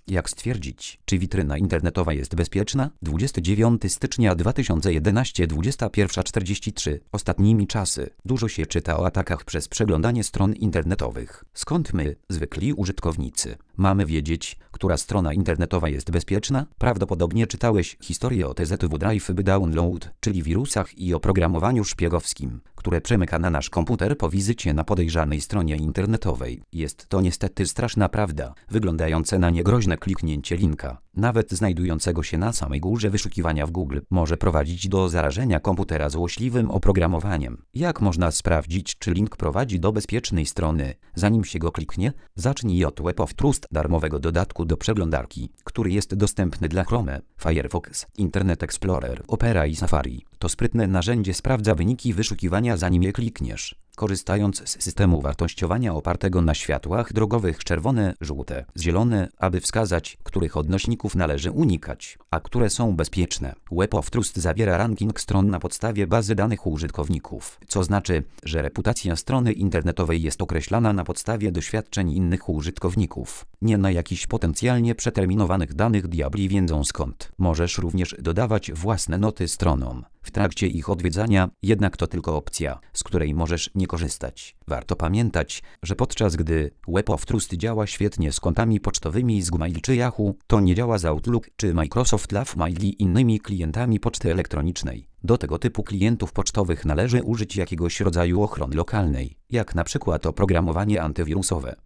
Jak stwierdzić, czy witryna internetowa jest bezpieczna? 29 stycznia 2011, 21:43. Ostatnimi czasy dużo się czyta o atakach przez przeglądanie stron internetowych. Skąd my, zwykli użytkownicy, mamy wiedzieć, która strona internetowa jest bezpieczna? Prawdopodobnie czytałeś historię o TZW Drive by Download, czyli wirusach i oprogramowaniu szpiegowskim, które przemyka na nasz komputer po wizycie na podejrzanej stronie internetowej. Jest to niestety straszna prawda, wyglądające na niegroźne kliknięcie linka, nawet znajdującego się na samej górze wyszukiwania w Google, może prowadzić do zarażenia komputera złośliwym oprogramowaniem. Jak można sprawdzić, czy link prowadzi do bezpiecznej strony, zanim się go kliknie? Zacznij od Web of Trust, darmowego dodatku do przeglądarki, który jest dostępny dla Chrome, Firefox, Internet Explorer, Opera i Safari. To sprytne narzędzie sprawdza wyniki wyszukiwania, zanim je klikniesz, korzystając z systemu wartościowania opartego na światłach drogowych czerwone, żółte, zielone, aby wskazać, których odnośników należy unikać, a które są bezpieczne. Web of Trust zawiera ranking stron na podstawie bazy danych użytkowników, co znaczy, że reputacja strony internetowej jest określana na podstawie doświadczeń innych użytkowników, nie na jakichś potencjalnie przeterminowanych danych. Diabli wiedzą skąd. Możesz również dodawać własne noty stronom w trakcie ich odwiedzania, jednak to tylko opcja, z której możesz nie korzystać. Warto pamiętać, że podczas gdy Web of Trust działa świetnie z kontami pocztowymi z Gmail czy Yahoo, to nie działa z Outlook czy Microsoft Love Mail i innymi klientami poczty elektronicznej. Do tego typu klientów pocztowych należy użyć jakiegoś rodzaju ochrony lokalnej, jak na przykład oprogramowanie antywirusowe.